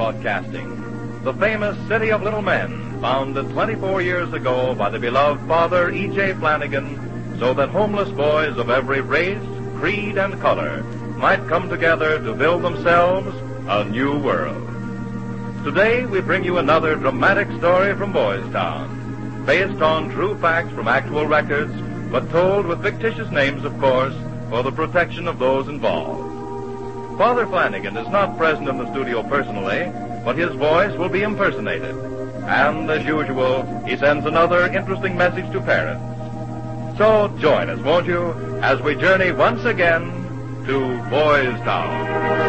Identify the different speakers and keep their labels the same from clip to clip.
Speaker 1: Broadcasting, the famous City of Little Men, founded 24 years ago by the beloved Father E.J. Flanagan, so that homeless boys of every race, creed, and color might come together to build themselves a new world. Today, we bring you another dramatic story from Boys Town, based on true facts from actual records, but told with fictitious names, of course, for the protection of those involved. Father Flanagan is not present in the studio personally, but his voice will be impersonated. And, as usual, he sends another interesting message to parents. So join us, won't you, as we journey once again to Boys Town.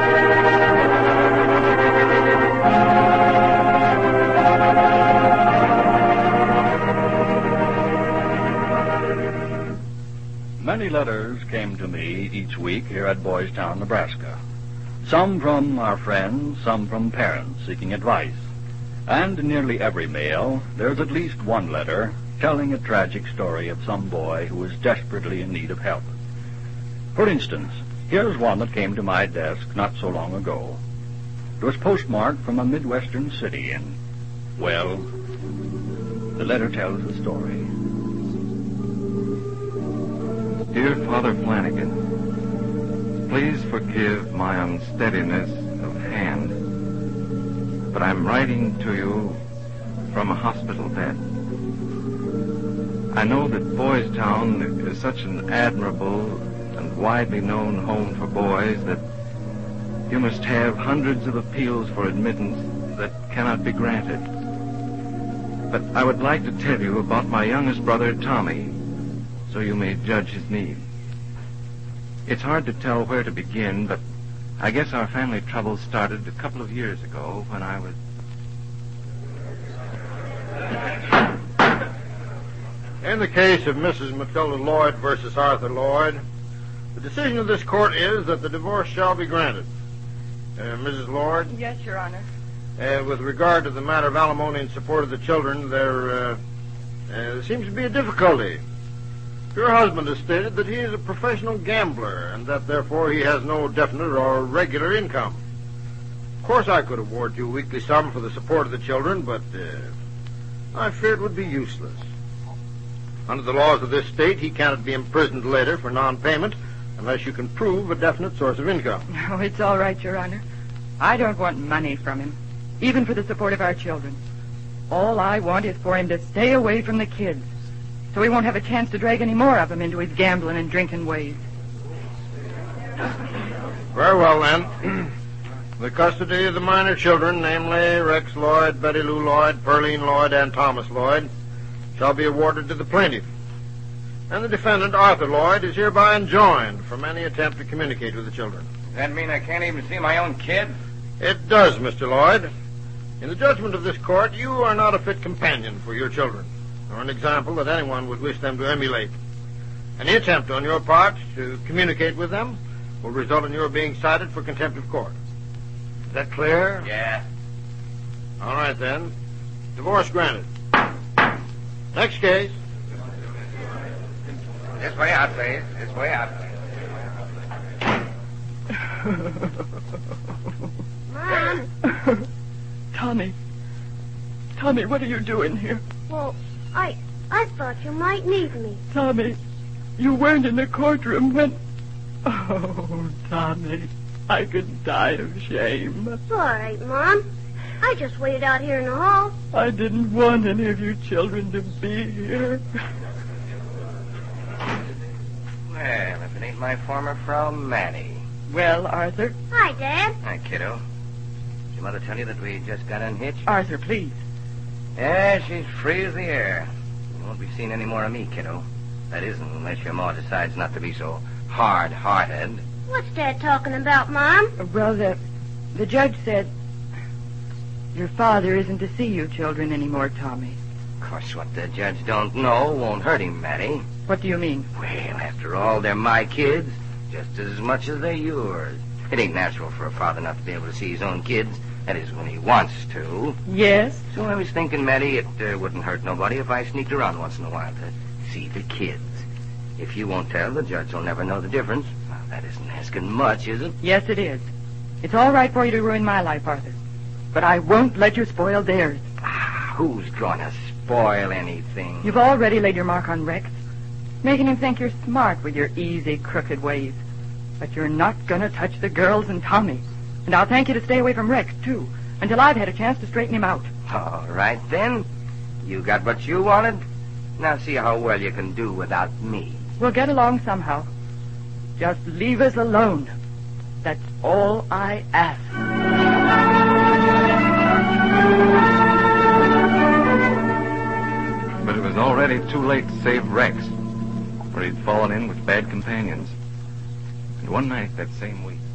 Speaker 2: Many letters came to me each week here at Boys Town, Nebraska. Some from our friends, some from parents seeking advice. And in nearly every mail, there's at least one letter telling a tragic story of some boy who is desperately in need of help. For instance, here's one that came to my desk not so long ago. It was postmarked from a Midwestern city, and, well, the letter tells the story.
Speaker 3: Dear Father Flanagan, please forgive my unsteadiness of hand, but I'm writing to you from a hospital bed. I know that Boys Town is such an admirable and widely known home for boys that you must have hundreds of appeals for admittance that cannot be granted. But I would like to tell you about my youngest brother, Tommy, so you may judge his need. It's hard to tell where to begin, but I guess our family troubles started a couple of years ago when I was...
Speaker 4: In the case of Mrs. Matilda Lloyd versus Arthur Lloyd, the decision of this court is that the divorce shall be granted. Mrs. Lloyd?
Speaker 5: Yes, Your Honor.
Speaker 4: With regard to the matter of alimony in support of the children, there seems to be a difficulty. Your husband has stated that he is a professional gambler and that, therefore, he has no definite or regular income. Of course, I could award you a weekly sum for the support of the children, but I fear it would be useless. Under the laws of this state, he cannot be imprisoned later for non-payment unless you can prove a definite source of income.
Speaker 5: Oh, it's all right, Your Honor. I don't want money from him, even for the support of our children. All I want is for him to stay away from the kids, so he won't have a chance to drag any more of them into his gambling and drinking ways.
Speaker 4: Very well, then. The custody of the minor children, namely Rex Lloyd, Betty Lou Lloyd, Pearline Lloyd, and Thomas Lloyd, shall be awarded to the plaintiff. And the defendant, Arthur Lloyd, is hereby enjoined from any attempt to communicate with the children.
Speaker 6: Does that mean I can't even see my own kid?
Speaker 4: It does, Mr. Lloyd. In the judgment of this court, you are not a fit companion for your children, or an example that anyone would wish them to emulate. Any attempt on your part to communicate with them will result in your being cited for contempt of court. Is that clear?
Speaker 6: Yeah.
Speaker 4: All right, then. Divorce granted. Next case.
Speaker 6: This way out, please. This way out.
Speaker 5: Mom! Tommy, what are you doing here?
Speaker 7: Well, I thought you might need me.
Speaker 5: Tommy, you weren't in the courtroom when... Oh, Tommy, I could die of shame.
Speaker 7: It's all right, Mom. I just waited out here in the hall.
Speaker 5: I didn't want any of you children to be here.
Speaker 6: Well, if it ain't my former Frau Manny.
Speaker 5: Well, Arthur?
Speaker 7: Hi, Dad.
Speaker 6: Hi, kiddo. Did your mother tell you that we just got unhitched?
Speaker 5: Arthur, please.
Speaker 6: Yeah, she's free as the air. You won't be seeing any more of me, kiddo. That is, unless your ma decides not to be so hard-hearted.
Speaker 7: What's Dad talking about, Mom?
Speaker 5: Well, the judge said your father isn't to see you children anymore, Tommy.
Speaker 6: Of course, what the judge don't know won't hurt him, Matty.
Speaker 5: What do you mean?
Speaker 6: Well, after all, they're my kids, just as much as they're yours. It ain't natural for a father not to be able to see his own kids. That is, when he wants to.
Speaker 5: Yes?
Speaker 6: So I was thinking, Matty, it wouldn't hurt nobody if I sneaked around once in a while to see the kids. If you won't tell, the judge will never know the difference. Well, that isn't asking much, is it?
Speaker 5: Yes, it is. It's all right for you to ruin my life, Arthur. but I won't let you spoil theirs.
Speaker 6: Who's gonna spoil anything?
Speaker 5: You've already laid your mark on Rex, making him think you're smart with your easy, crooked ways. But you're not going to touch the girls and Tommy. And I'll thank you to stay away from Rex, too, until I've had a chance to straighten him out.
Speaker 6: All right, then. You got what you wanted. Now see how well you can do without me.
Speaker 5: We'll get along somehow. Just leave us alone. That's all I ask.
Speaker 3: But it was already too late to save Rex, for he'd fallen in with bad companions. And one night that same week...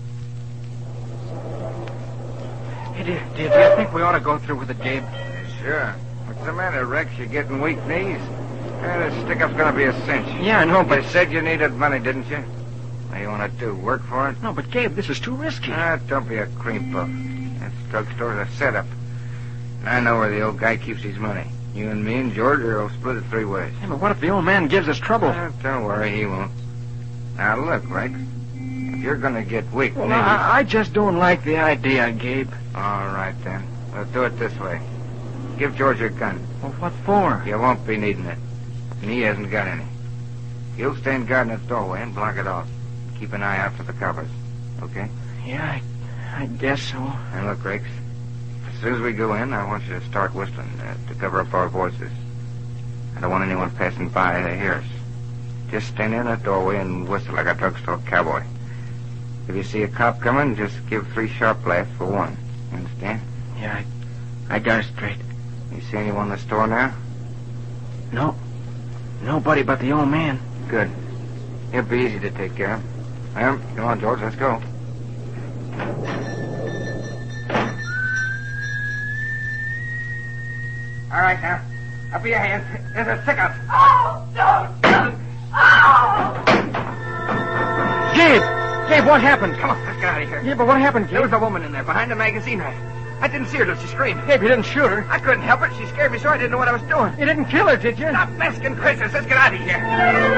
Speaker 8: Hey, do you think we ought to go through with it, Gabe?
Speaker 9: Sure. What's the matter, Rex? You getting weak knees? This stick-up's gonna be a cinch.
Speaker 8: Yeah, I know, but...
Speaker 9: You said you needed money, didn't you? What do you want to do, work for it?
Speaker 8: No, but Gabe, this is too risky.
Speaker 9: Don't be a cream puff. That drugstore's a setup. I know where the old guy keeps his money. You and me and George will split it 3 ways.
Speaker 8: Yeah, but what if the old man gives us trouble?
Speaker 9: Don't worry, he won't. Now, look, Rex. If you're gonna get weak
Speaker 8: Well,
Speaker 9: knees...
Speaker 8: I just don't like the idea, Gabe.
Speaker 9: All right, then. We'll do it this way. Give George your gun.
Speaker 8: Well, what for?
Speaker 9: You won't be needing it. And he hasn't got any. You'll stand guard in its doorway and block it off. Keep an eye out for the coppers. Okay?
Speaker 8: Yeah, I guess so.
Speaker 9: And look, Rex. As soon as we go in, I want you to start whistling to cover up our voices. I don't want anyone passing by to hear us. Just stand in that doorway and whistle like a drugstore cowboy. If you see a cop coming, just give 3 sharp blasts for 1. You understand?
Speaker 8: Yeah, I got it straight.
Speaker 9: You see anyone in the store now?
Speaker 8: No. Nobody but the old man.
Speaker 9: Good. He'll be easy to take care of. Well, come on, George, let's go.
Speaker 6: All right, now. Up your hands. There's a stick-up.
Speaker 8: Gabe, what happened?
Speaker 6: Come on, let's get out of here.
Speaker 8: Yeah, but what happened, Gabe?
Speaker 6: There was a woman in there behind the magazine rack. I didn't see her till she screamed.
Speaker 8: Gabe, you didn't shoot her.
Speaker 6: I couldn't help it. She scared me so I didn't know what I was doing.
Speaker 8: You didn't kill her, did you?
Speaker 6: Stop masking Christmas. Let's get out of here.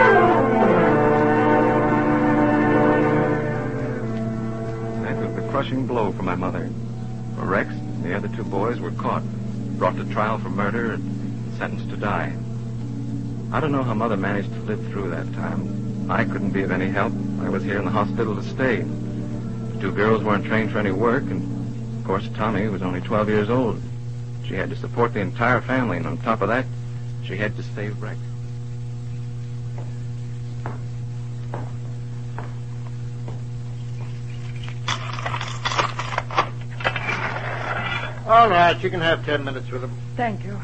Speaker 3: That was the crushing blow for my mother. For Rex and the other 2 boys were caught, brought to trial for murder, and sentenced to die. I don't know how Mother managed to live through that time. I couldn't be of any help. I was here in the hospital to stay. The 2 girls weren't trained for any work, and of course Tommy was only 12 years old. She had to support the entire family, and on top of that, she had to save Rex.
Speaker 4: All right, you can have 10 minutes with him.
Speaker 5: Thank you.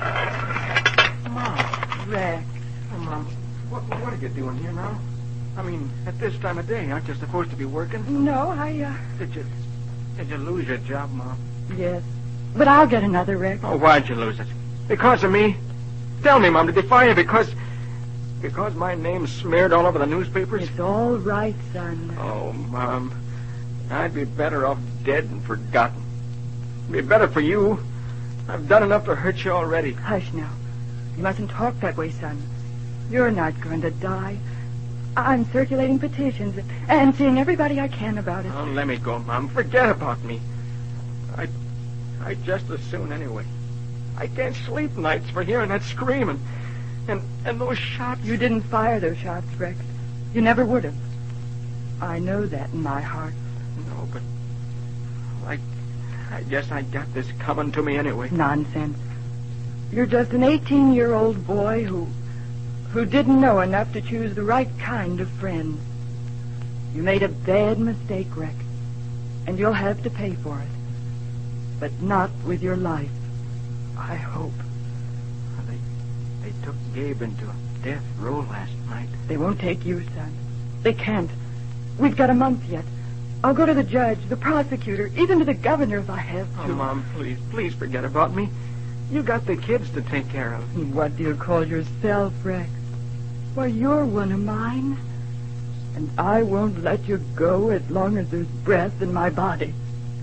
Speaker 8: Mom.
Speaker 5: Rex.
Speaker 8: Oh, Mom, what are you doing here now? I mean, at this time of day, aren't you supposed to be working?
Speaker 5: No,
Speaker 8: Did you lose your job, Mom?
Speaker 5: Yes. But I'll get another, Rex.
Speaker 8: Oh, why'd you lose it? Because of me? Tell me, Mom, did they fire you because my name's smeared all over the newspapers?
Speaker 5: It's all right, son.
Speaker 8: Oh, Mom, I'd be better off dead and forgotten. It'd be better for you. I've done enough to hurt you already.
Speaker 5: Hush now. You mustn't talk that way, son. You're not going to die. I'm circulating petitions and seeing everybody I can about it.
Speaker 8: Oh, let me go, Mom. Forget about me. I'd just as soon anyway. I can't sleep nights for hearing that screaming. And those shots.
Speaker 5: You didn't fire those shots, Rex. You never would have. I know that in my heart.
Speaker 8: No, but I guess I got this coming to me anyway.
Speaker 5: Nonsense. You're just an 18-year-old boy who didn't know enough to choose the right kind of friends. You made a bad mistake, Rex, and you'll have to pay for it. But not with your life, I hope.
Speaker 8: They took Gabe into death row last night.
Speaker 5: They won't take you, son. They can't. We've got a month yet. I'll go to the judge, the prosecutor, even to the governor if I have to.
Speaker 8: Oh, Mom, please forget about me. You got the kids to take care of.
Speaker 5: What do you call yourself, Rex? Well, you're one of mine. And I won't let you go as long as there's breath in my body.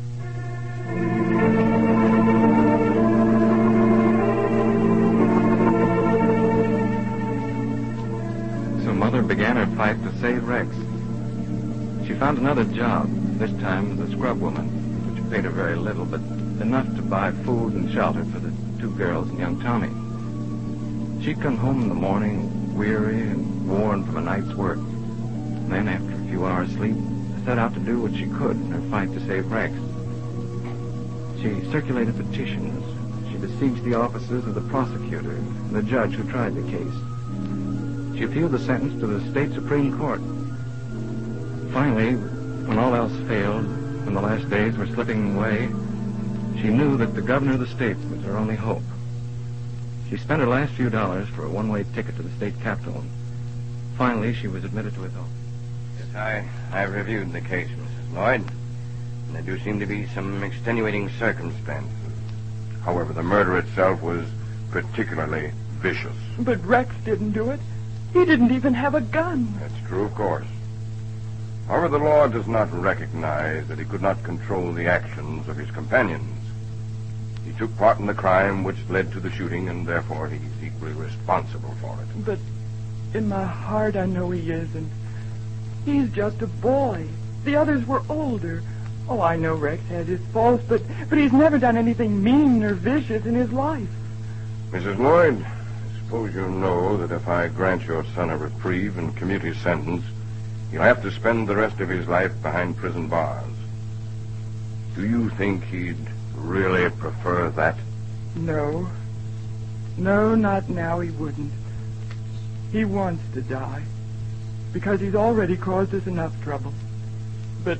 Speaker 3: So Mother began her fight to save Rex. She found another job, this time as a scrub woman, which paid her very little, but enough to buy food and shelter for the 2 girls and young Tommy. She'd come home in the morning, weary and worn from a night's work. And then, after a few hours' sleep, set out to do what she could in her fight to save Rex. She circulated petitions. She besieged the offices of the prosecutor and the judge who tried the case. She appealed the sentence to the state Supreme Court. Finally, when all else failed, when the last days were slipping away, she knew that the governor of the state was her only hope. She spent her last few dollars for a one-way ticket to the state capitol. And finally, she was admitted to his office.
Speaker 9: Yes, I've reviewed the case, Mrs. Lloyd. And there do seem to be some extenuating circumstances. However, the murder itself was particularly vicious.
Speaker 5: But Rex didn't do it. He didn't even have a gun.
Speaker 10: That's true, of course. However, the law does not recognize that he could not control the actions of his companions. He took part in the crime which led to the shooting, and therefore he's equally responsible for it.
Speaker 5: But in my heart, I know he isn't. He's just a boy. The others were older. Oh, I know Rex had his faults, but he's never done anything mean or vicious in his life.
Speaker 10: Mrs. Lloyd, I suppose you know that if I grant your son a reprieve and commute his sentence, he'll have to spend the rest of his life behind prison bars. Do you think he'd really prefer that?
Speaker 5: No. No, not now he wouldn't. He wants to die, because he's already caused us enough trouble. But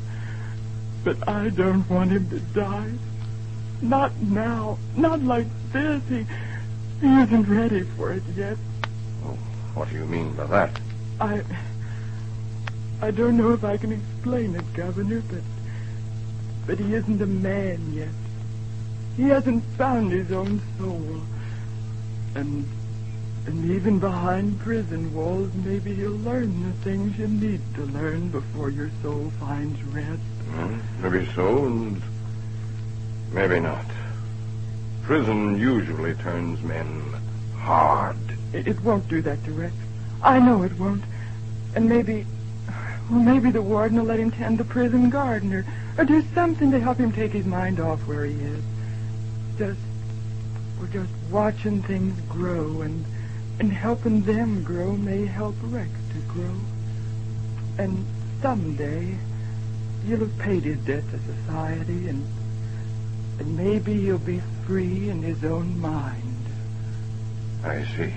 Speaker 5: I don't want him to die. Not now. Not like this. He isn't ready for it yet.
Speaker 10: Oh, what do you mean by that?
Speaker 5: I don't know if I can explain it, Governor, but he isn't a man yet. He hasn't found his own soul. And even behind prison walls, maybe you'll learn the things you need to learn before your soul finds rest.
Speaker 10: Maybe so, and maybe not. Prison usually turns men hard.
Speaker 5: It won't do that to Rex. I know it won't. And maybe the warden will let him tend the prison garden or do something to help him take his mind off where he is. We're just watching things grow, and helping them grow may help Rex to grow. And someday he'll have paid his debt to society, and maybe he'll be free in his own mind.
Speaker 10: I see.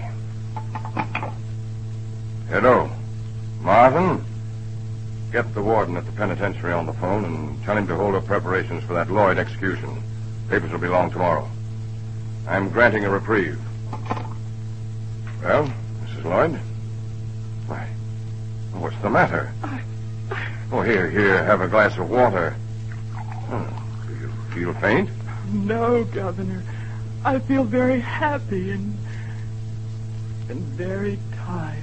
Speaker 10: Hello, Martin. Get the warden at the penitentiary on the phone and tell him to hold up preparations for that Lloyd execution. Papers will be along tomorrow. I'm granting a reprieve. Well, Mrs. Lloyd? Why, what's the matter? Oh, here, have a glass of water. Oh, do you feel faint?
Speaker 5: No, Governor. I feel very happy and very tired.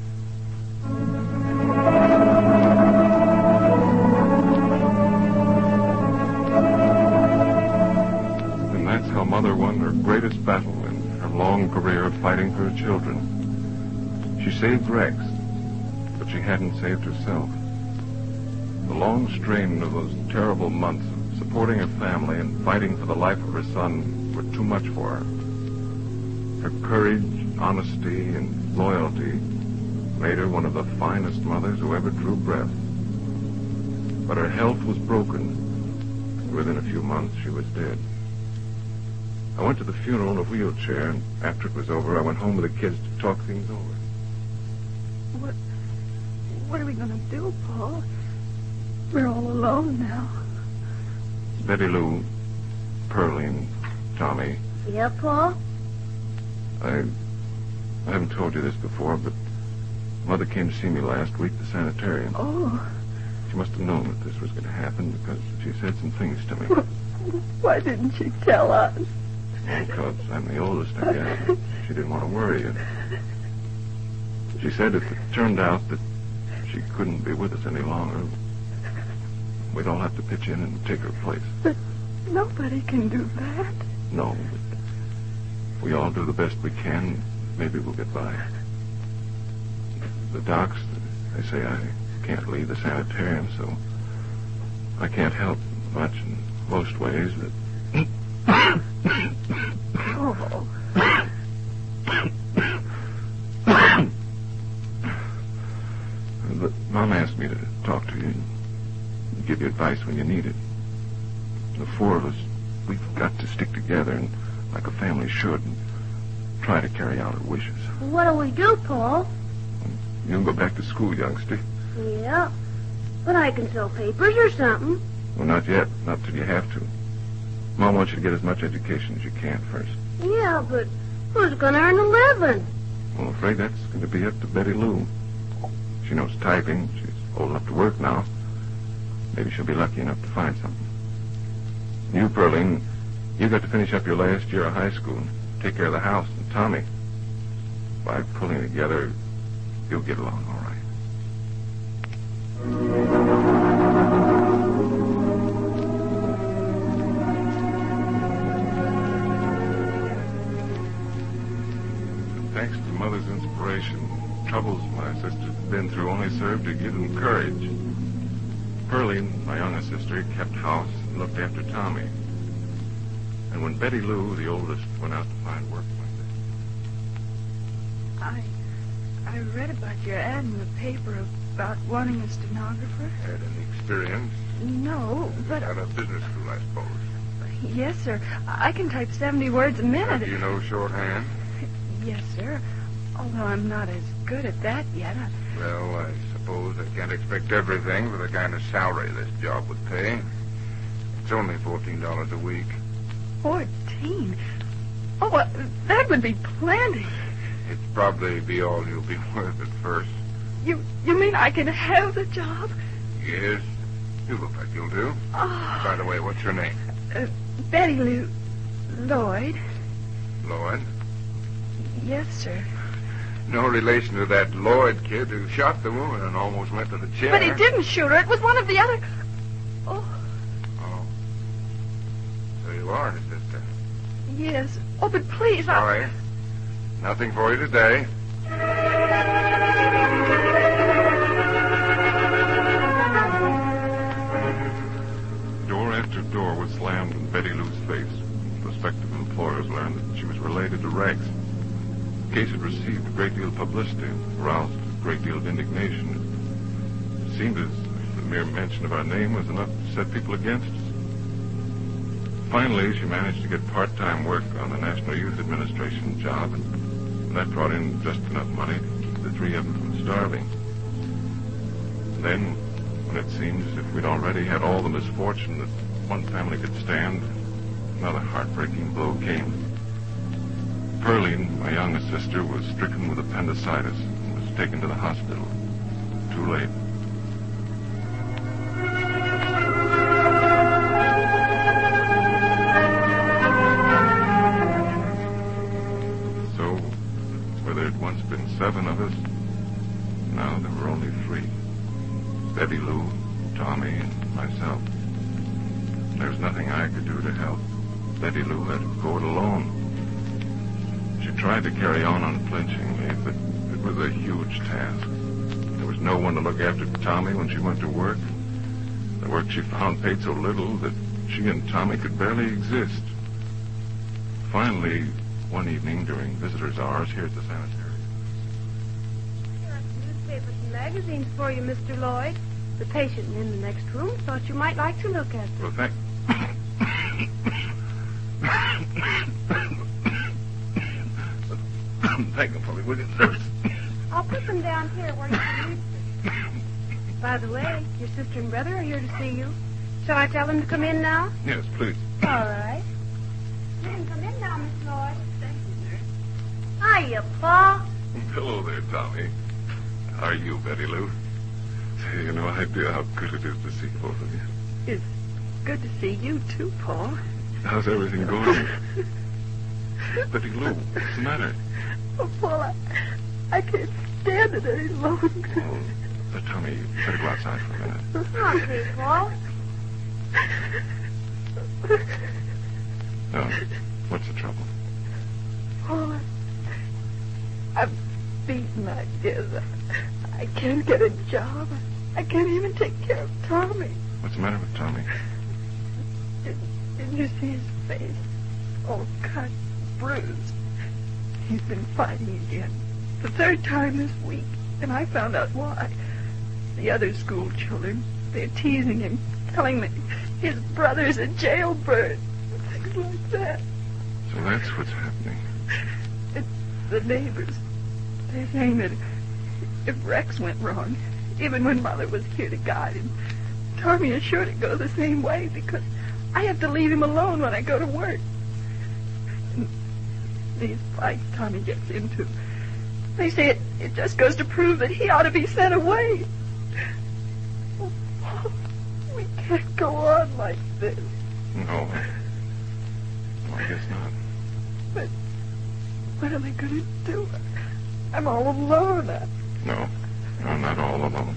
Speaker 11: And that's how Mother won her greatest battle in her long career of fighting for her children. She saved Rex, but she hadn't saved herself. The long strain of those terrible months of supporting her family and fighting for the life of her son were too much for her. Her courage, honesty, and loyalty made her one of the finest mothers who ever drew breath. But her health was broken, and within a few months she was dead. I went to the funeral in a wheelchair, and after it was over, I went home with the kids to talk things over.
Speaker 7: What are we going to do, Paul? We're all alone now.
Speaker 11: Betty Lou, Pearlie, and Tommy.
Speaker 7: Yeah, Paul?
Speaker 11: I haven't told you this before, but Mother came to see me last week at the sanitarium.
Speaker 7: Oh.
Speaker 11: She must have known that this was going to happen because she said some things to me.
Speaker 7: Why didn't she tell us?
Speaker 11: Because I'm the oldest, I guess. She didn't want to worry you. She said if it turned out that she couldn't be with us any longer, we'd all have to pitch in and take her place.
Speaker 7: But nobody can do that.
Speaker 11: No, but we all do the best we can. Maybe we'll get by. The docs, they say I can't leave the sanitarium, so I can't help much in most ways, but give you advice when you need it. The four of us, we've got to stick together and, like a family should, and try to carry out our wishes.
Speaker 12: What do we do, Paul?
Speaker 11: You'll go back to school, youngster.
Speaker 12: Yeah, but I can sell papers or something.
Speaker 11: Well, not yet. Not till you have to. Mom wants you to get as much education as you can first.
Speaker 12: Yeah, but who's going to earn a living?
Speaker 11: Well, I'm afraid that's going to be up to Betty Lou. She knows typing. She's old enough to work now. Maybe she'll be lucky enough to find something. You, Pearline, you got to finish up your last year of high school and take care of the house and Tommy. By pulling together, you'll get along all right. Thanks to Mother's inspiration, troubles my sister's been through only served to give them courage. Pearline, my youngest sister, kept house and looked after Tommy. And when Betty Lou, the oldest, went out to find work one day.
Speaker 7: I read about your ad in the paper about wanting a stenographer.
Speaker 10: Had any experience?
Speaker 7: No, but...
Speaker 10: Out of business school, I suppose.
Speaker 7: Yes, sir. I can type 70 words a minute.
Speaker 10: Do you know shorthand?
Speaker 7: Yes, sir. Although I'm not as good at that yet.
Speaker 10: Well, I suppose I can't expect everything for the kind of salary this job would pay. It's only $14 a week.
Speaker 7: 14? Oh, well, that would be plenty.
Speaker 10: It'd probably be all you'll be worth at first.
Speaker 7: You mean I can have the job?
Speaker 10: Yes. You look like you'll do.
Speaker 7: Oh.
Speaker 10: By the way, what's your name?
Speaker 7: Betty Lou Lloyd.
Speaker 10: Lloyd?
Speaker 7: Yes, sir.
Speaker 10: No relation to that Lloyd kid who shot the woman and almost went to the chair.
Speaker 7: But he didn't shoot her. It was one of the other... Oh.
Speaker 10: Oh. So you are his sister.
Speaker 7: Yes. Oh, but please,
Speaker 10: Sorry. Nothing for you today.
Speaker 11: Door after door was slammed in Betty Lou's face. Prospective employers learned that she was related to Rex. The case had received a great deal of publicity and aroused a great deal of indignation. It seemed as if the mere mention of our name was enough to set people against us. Finally, she managed to get part-time work on the National Youth Administration job, and that brought in just enough money to keep the three of them from starving. Then, when it seemed as if we'd already had all the misfortune that one family could stand, another heartbreaking blow came. Pearline, my youngest sister, was stricken with appendicitis and was taken to the hospital. Too late. So, where there had once been 7 of us, now there were only 3. Betty Lou, Tommy, and myself. There was nothing I could do to help. Betty Lou had to go it alone. She tried to carry on unflinchingly, but it was a huge task. There was no one to look after Tommy when she went to work. The work she found paid so little that she and Tommy could barely exist. Finally, one evening during visitors' hours here at the sanitarium.
Speaker 12: Here are some newspapers and magazines for you, Mr. Lloyd. The patient in the next room thought you might like to look at them.
Speaker 11: Well, thank you, Polly, will you?
Speaker 12: I'll put them down here where you can reach them. By the way, your sister and brother are here to see you. Shall I tell them to come in now?
Speaker 11: Yes, please.
Speaker 12: All right. You can come in now, Miss Lloyd. Thank you, sir. Hiya, Pa.
Speaker 11: Hello there, Tommy. How are you, Betty Lou? Say, you no idea how good it is to see both of you.
Speaker 7: It's good to see you, too, Paul.
Speaker 11: How's everything going? Betty Lou, what's the matter?
Speaker 7: Oh, Paul, I can't stand it any longer.
Speaker 11: Oh, Tommy, you better go outside for a minute.
Speaker 12: Okay, Paul.
Speaker 11: Oh, what's the trouble?
Speaker 7: Paul, I'm beaten, I guess. I can't get a job. I can't even take care of Tommy.
Speaker 11: What's the matter with Tommy?
Speaker 7: Didn't you see his face? All cut, bruised. He's been fighting again. The 3rd time this week. And I found out why. The other school children, They're teasing him, telling me his brother's a jailbird. Things like that.
Speaker 11: So that's what's happening.
Speaker 7: The neighbors, they're saying that if Rex went wrong, even when Mother was here to guide him, Tommy is sure to go the same way because I have to leave him alone when I go to work. And these fights Tommy gets into, they say it just goes to prove that he ought to be sent away. Oh, we can't go on like this.
Speaker 11: No. Well, I guess not.
Speaker 7: But what are they going to do? I'm all alone.
Speaker 11: No, I'm not all alone.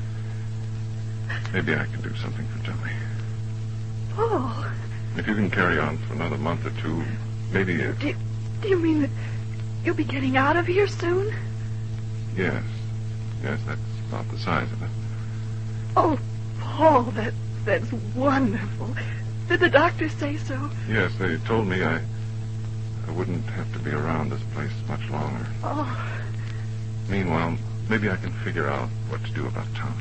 Speaker 11: Maybe I can do something for Tommy.
Speaker 7: Oh.
Speaker 11: If you can carry on for another month or two, maybe...
Speaker 7: Do you mean that you'll be getting out of here soon?
Speaker 11: Yes. Yes, that's about the size of it.
Speaker 7: Oh, Paul, that's wonderful. Did the doctor say so?
Speaker 11: Yes, they told me I wouldn't have to be around this place much longer.
Speaker 7: Oh.
Speaker 11: Meanwhile, maybe I can figure out what to do about Tommy.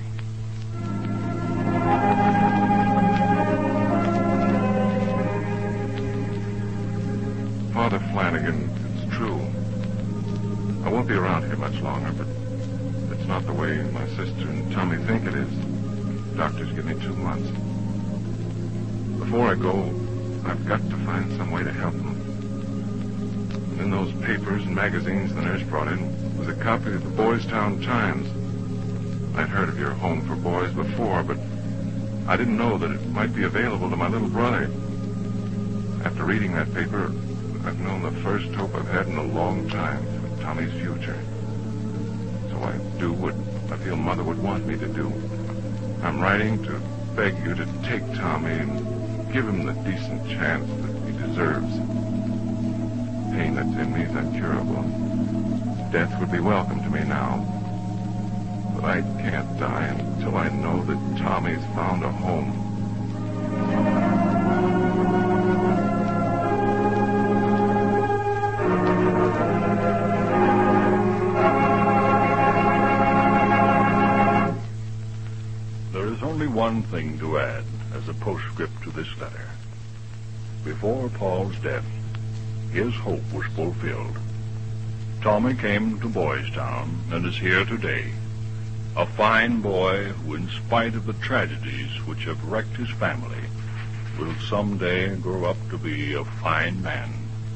Speaker 11: Father Flanagan, it's true. I won't be around here much longer, but it's not the way my sister and Tommy think it is. Doctors give me 2 months. Before I go, I've got to find some way to help them. And in those papers and magazines the nurse brought in was a copy of the Boys Town Times. I'd heard of your home for boys before, but I didn't know that it might be available to my little brother. After reading that paper, I've known the first hope I've had in a long time for Tommy's future. So I do what I feel Mother would want me to do. I'm writing to beg you to take Tommy and give him the decent chance that he deserves. The pain that's in me is incurable. Death would be welcome to me now. But I can't die until I know that Tommy's found a home.
Speaker 2: There is only one thing to add as a postscript to this letter. Before Paul's death, his hope was fulfilled. Tommy came to Boys Town and is here today. A fine boy who, in spite of the tragedies which have wrecked his family, will someday grow up to be a fine man.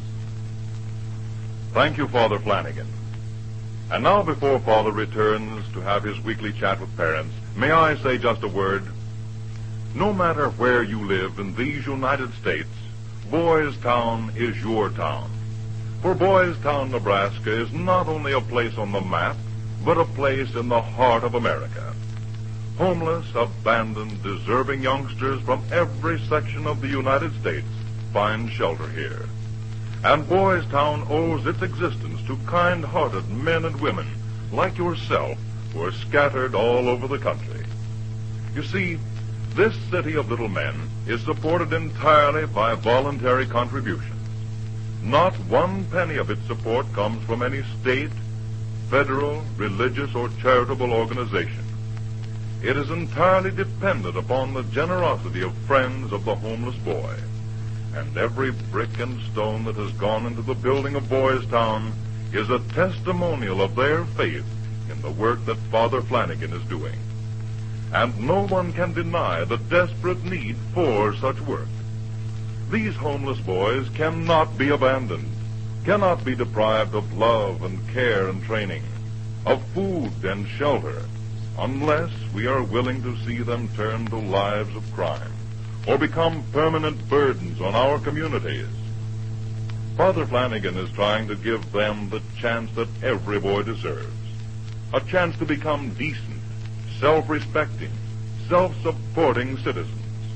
Speaker 1: Thank you, Father Flanagan. And now, before Father returns to have his weekly chat with parents, may I say just a word? No matter where you live in these United States, Boys Town is your town. For Boys Town, Nebraska is not only a place on the map, but a place in the heart of America. Homeless, abandoned, deserving youngsters from every section of the United States find shelter here. And Boys Town owes its existence to kind-hearted men and women like yourself who are scattered all over the country. You see, this city of little men is supported entirely by voluntary contributions. Not one penny of its support comes from any state, federal, religious, or charitable organization. It is entirely dependent upon the generosity of friends of the homeless boy. And every brick and stone that has gone into the building of Boys Town is a testimonial of their faith in the work that Father Flanagan is doing. And no one can deny the desperate need for such work. These homeless boys cannot be abandoned, cannot be deprived of love and care and training, of food and shelter, unless we are willing to see them turn to lives of crime or become permanent burdens on our communities. Father Flanagan is trying to give them the chance that every boy deserves, a chance to become decent, self-respecting, self-supporting citizens.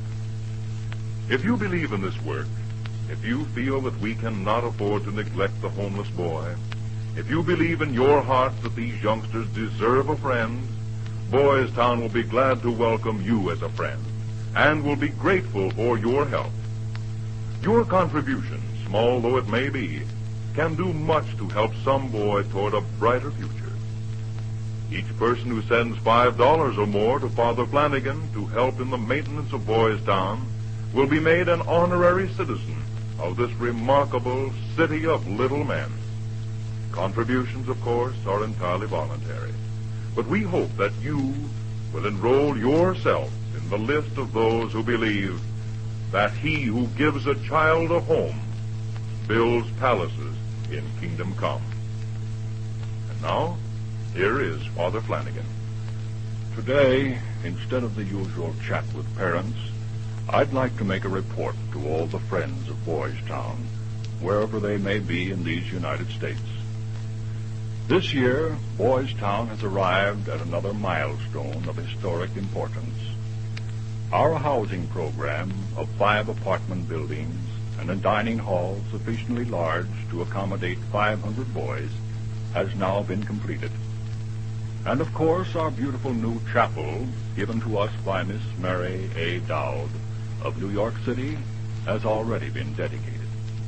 Speaker 1: If you believe in this work, if you feel that we cannot afford to neglect the homeless boy, if you believe in your heart that these youngsters deserve a friend, Boys Town will be glad to welcome you as a friend and will be grateful for your help. Your contribution, small though it may be, can do much to help some boy toward a brighter future. Each person who sends $5 or more to Father Flanagan to help in the maintenance of Boys Town will be made an honorary citizen of this remarkable city of little men. Contributions, of course, are entirely voluntary. But we hope that you will enroll yourself in the list of those who believe that he who gives a child a home builds palaces in kingdom come. And now, here is Father Flanagan.
Speaker 2: Today, instead of the usual chat with parents, I'd like to make a report to all the friends of Boys Town, wherever they may be in these United States. This year, Boys Town has arrived at another milestone of historic importance. Our housing program of 5 apartment buildings and a dining hall sufficiently large to accommodate 500 boys has now been completed. And of course, our beautiful new chapel, given to us by Miss Mary A. Dowd of New York City, has already been dedicated.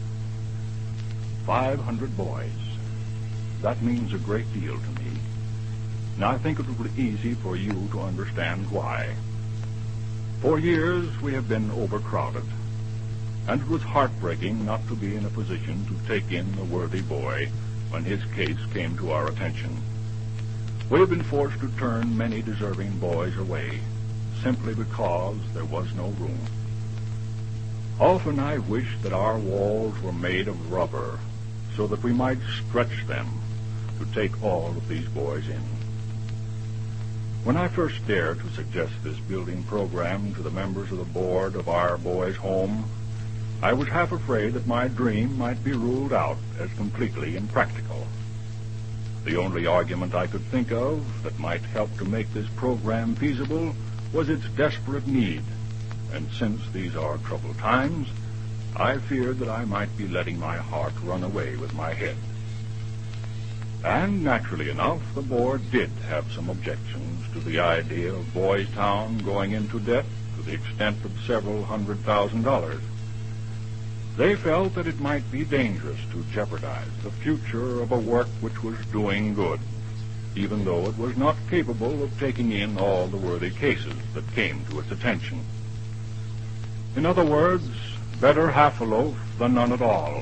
Speaker 2: 500 boys. That means a great deal to me. And I think it will be easy for you to understand why. For years, we have been overcrowded, and it was heartbreaking not to be in a position to take in a worthy boy when his case came to our attention. We have been forced to turn many deserving boys away, simply because there was no room. Often I wished that our walls were made of rubber, so that we might stretch them to take all of these boys in. When I first dared to suggest this building program to the members of the board of our boys' home, I was half afraid that my dream might be ruled out as completely impractical. The only argument I could think of that might help to make this program feasible was its desperate need, and since these are troubled times, I feared that I might be letting my heart run away with my head. And naturally enough, the board did have some objections to the idea of Boys Town going into debt to the extent of several $100,000. They felt that it might be dangerous to jeopardize the future of a work which was doing good, even though it was not capable of taking in all the worthy cases that came to its attention. In other words, better half a loaf than none at all.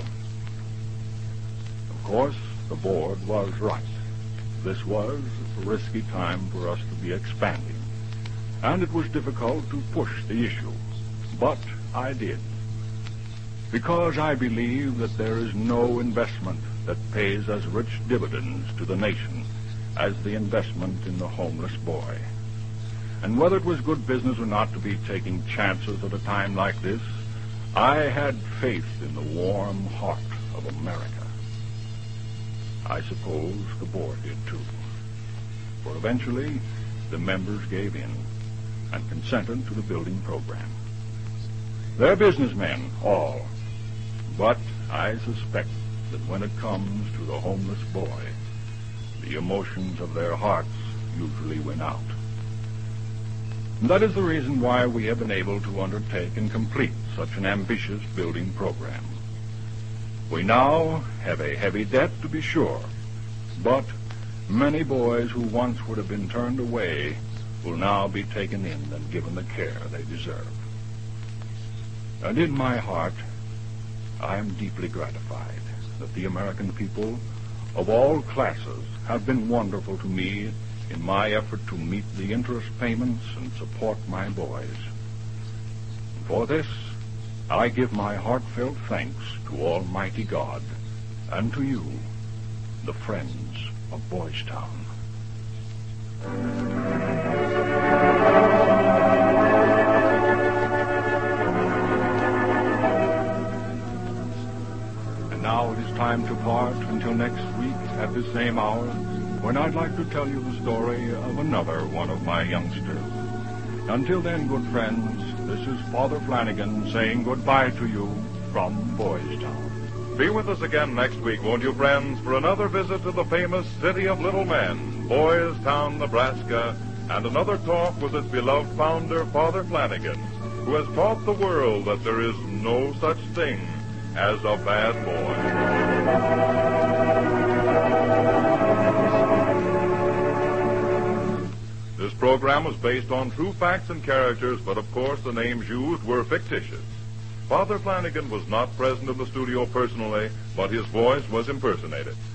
Speaker 2: Of course, the board was right. This was a risky time for us to be expanding, and it was difficult to push the issue. But I did, because I believe that there is no investment that pays as rich dividends to the nation as the investment in the homeless boy. And whether it was good business or not to be taking chances at a time like this, I had faith in the warm heart of America. I suppose the board did too, for eventually the members gave in and consented to the building program. They're businessmen, all, but I suspect that when it comes to the homeless boy, the emotions of their hearts usually win out. And that is the reason why we have been able to undertake and complete such an ambitious building program. We now have a heavy debt, to be sure, but many boys who once would have been turned away will now be taken in and given the care they deserve. And in my heart, I am deeply gratified that the American people of all classes have been wonderful to me in my effort to meet the interest payments and support my boys. And for this, I give my heartfelt thanks to Almighty God and to you, the friends of Boys Town. And now it is time to part until next week at the same hour, when I'd like to tell you the story of another one of my youngsters. Until then, good friends, this is Father Flanagan saying goodbye to you from Boys Town.
Speaker 1: Be with us again next week, won't you, friends, for another visit to the famous city of little men, Boys Town, Nebraska, and another talk with its beloved founder, Father Flanagan, who has taught the world that there is no such thing as a bad boy. This program was based on true facts and characters, but of course the names used were fictitious. Father Flanagan was not present in the studio personally, but his voice was impersonated.